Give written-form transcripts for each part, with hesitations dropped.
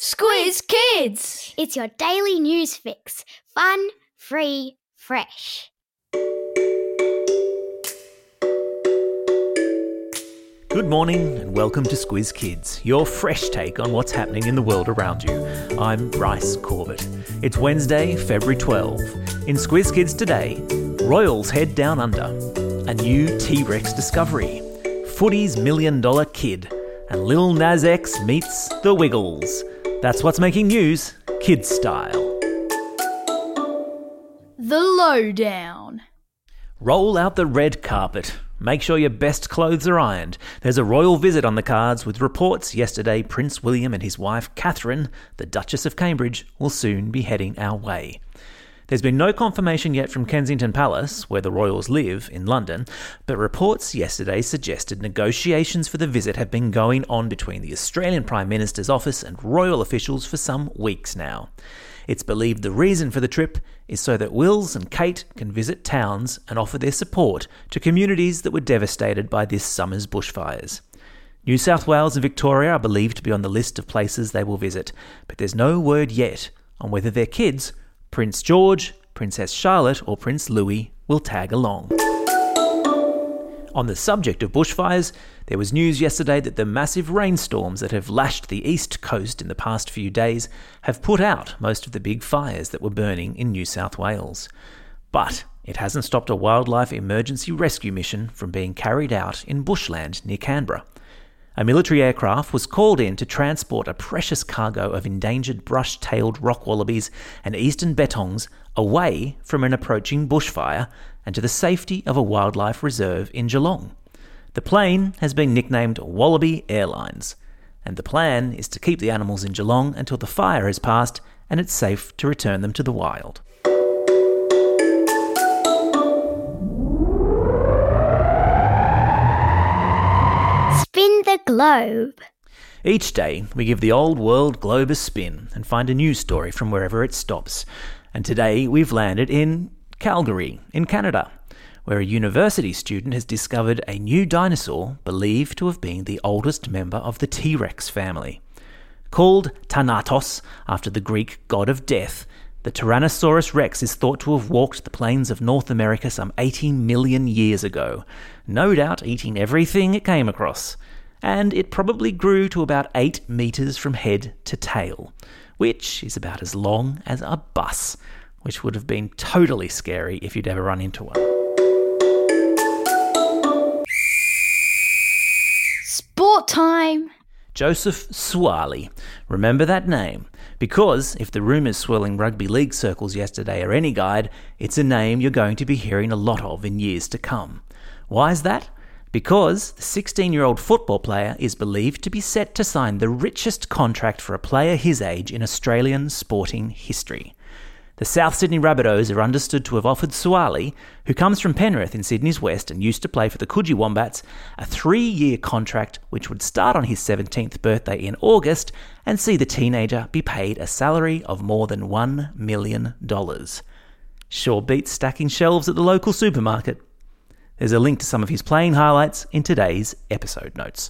Squiz Kids! It's your daily news fix. Fun, free, fresh. Good morning and welcome to Squiz Kids, your fresh take on what's happening in the world around you. I'm Bryce Corbett. It's Wednesday, February 12. In Squiz Kids today, Royals head down under, a new T-Rex discovery, Footy's $1 Million Kid, and Lil Nas X meets the Wiggles. That's what's making news, kids style. The Lowdown. Roll out the red carpet. Make sure your best clothes are ironed. There's a royal visit on the cards with reports yesterday Prince William and his wife Catherine, the Duchess of Cambridge, will soon be heading our way. There's been no confirmation yet from Kensington Palace, where the royals live, in London, but reports yesterday suggested negotiations for the visit have been going on between the Australian Prime Minister's office and royal officials for some weeks now. It's believed the reason for the trip is so that Wills and Kate can visit towns and offer their support to communities that were devastated by this summer's bushfires. New South Wales and Victoria are believed to be on the list of places they will visit, but there's no word yet on whether their kids, Prince George, Princess Charlotte or Prince Louis, will tag along. On the subject of bushfires, there was news yesterday that the massive rainstorms that have lashed the east coast in the past few days have put out most of the big fires that were burning in New South Wales. But it hasn't stopped a wildlife emergency rescue mission from being carried out in bushland near Canberra. A military aircraft was called in to transport a precious cargo of endangered brush-tailed rock wallabies and eastern bettongs away from an approaching bushfire and to the safety of a wildlife reserve in Geelong. The plane has been nicknamed Wallaby Airlines, and the plan is to keep the animals in Geelong until the fire has passed and it's safe to return them to the wild. Spin the globe. Each day, we give the old world globe a spin and find a news story from wherever it stops. And today, we've landed in Calgary, in Canada, where a university student has discovered a new dinosaur believed to have been the oldest member of the T-Rex family. Called Thanatos, after the Greek god of death, the Tyrannosaurus rex is thought to have walked the plains of North America some 80 million years ago, no doubt eating everything it came across. And it probably grew to about 8 metres from head to tail, which is about as long as a bus, which would have been totally scary if you'd ever run into one. Sport time. Joseph Suaalii. Remember that name, because if the rumours swirling rugby league circles yesterday are any guide, it's a name you're going to be hearing a lot of in years to come. Why is that? Because the 16-year-old football player is believed to be set to sign the richest contract for a player his age in Australian sporting history. The South Sydney Rabbitohs are understood to have offered Suaalii, who comes from Penrith in Sydney's West and used to play for the Coogee Wombats, a 3-year contract which would start on his 17th birthday in August and see the teenager be paid a salary of more than $1 million. Sure beats stacking shelves at the local supermarket. There's a link to some of his playing highlights in today's episode notes.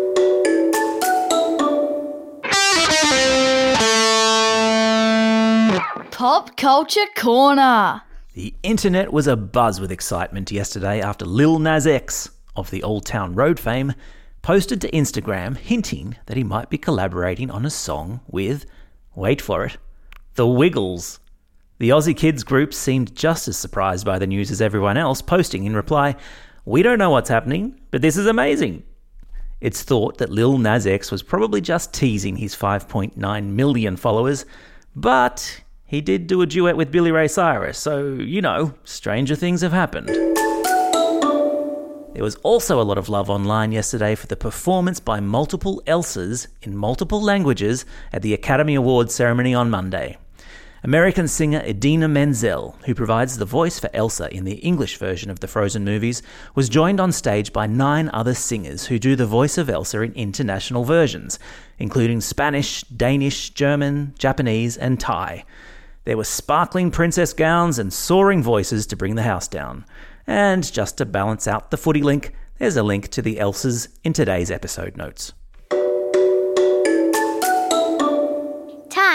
Pop Culture Corner. The internet was abuzz with excitement yesterday after Lil Nas X, of the Old Town Road fame, posted to Instagram hinting that he might be collaborating on a song with, wait for it, the Wiggles. The Aussie Kids group seemed just as surprised by the news as everyone else, posting in reply, "We don't know what's happening, but this is amazing." It's thought that Lil Nas X was probably just teasing his 5.9 million followers, but he did do a duet with Billy Ray Cyrus, so, stranger things have happened. There was also a lot of love online yesterday for the performance by multiple Elsas in multiple languages at the Academy Awards ceremony on Monday. American singer Idina Menzel, who provides the voice for Elsa in the English version of the Frozen movies, was joined on stage by 9 other singers who do the voice of Elsa in international versions, including Spanish, Danish, German, Japanese, and Thai. There were sparkling princess gowns and soaring voices to bring the house down. And just to balance out the footy link, there's a link to the Elsas in today's episode notes.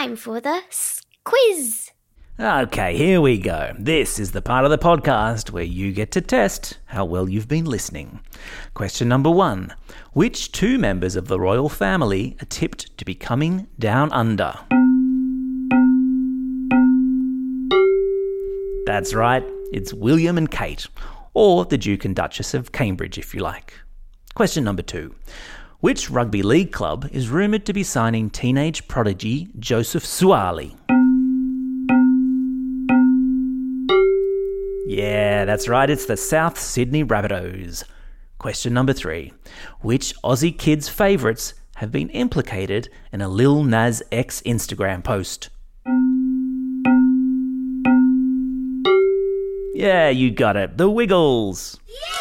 time for the quiz. Okay, here we go. This is the part of the podcast where you get to test how well you've been listening. Question number 1. Which 2 members of the royal family are tipped to be coming down under? That's right, it's William and Kate, or the Duke and Duchess of Cambridge if you like. Question number 2. Which rugby league club is rumoured to be signing teenage prodigy Joseph Suaalii? Yeah, that's right, it's the South Sydney Rabbitohs. Question number 3. Which Aussie kids' favourites have been implicated in a Lil Nas X Instagram post? Yeah, you got it, the Wiggles.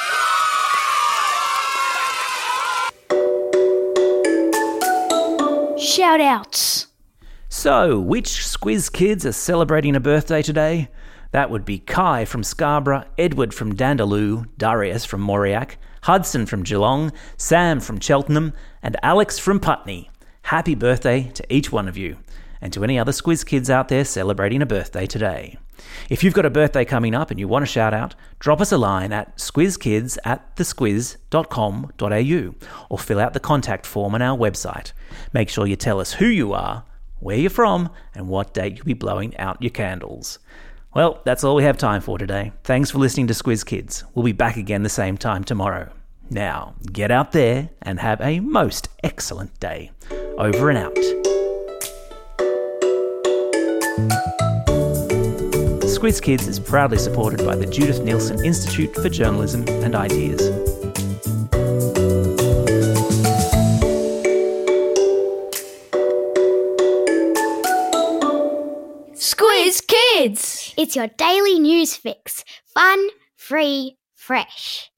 Shout outs. So, which Squiz kids are celebrating a birthday today? That would be Kai from Scarborough, Edward from Dandaloo, Darius from Mauriac, Hudson from Geelong, Sam from Cheltenham, and Alex from Putney. Happy birthday to each one of you, and to any other Squiz kids out there celebrating a birthday today. If you've got a birthday coming up and you want a shout out, drop us a line at squizkids@thesquiz.com.au or fill out the contact form on our website. Make sure you tell us who you are, where you're from, and what date you'll be blowing out your candles. Well, that's all we have time for today. Thanks for listening to Squiz Kids. We'll be back again the same time tomorrow. Now, get out there and have a most excellent day. Over and out. Squiz Kids is proudly supported by the Judith Neilson Institute for Journalism and Ideas. Squiz Kids! It's your daily news fix. Fun, free, fresh.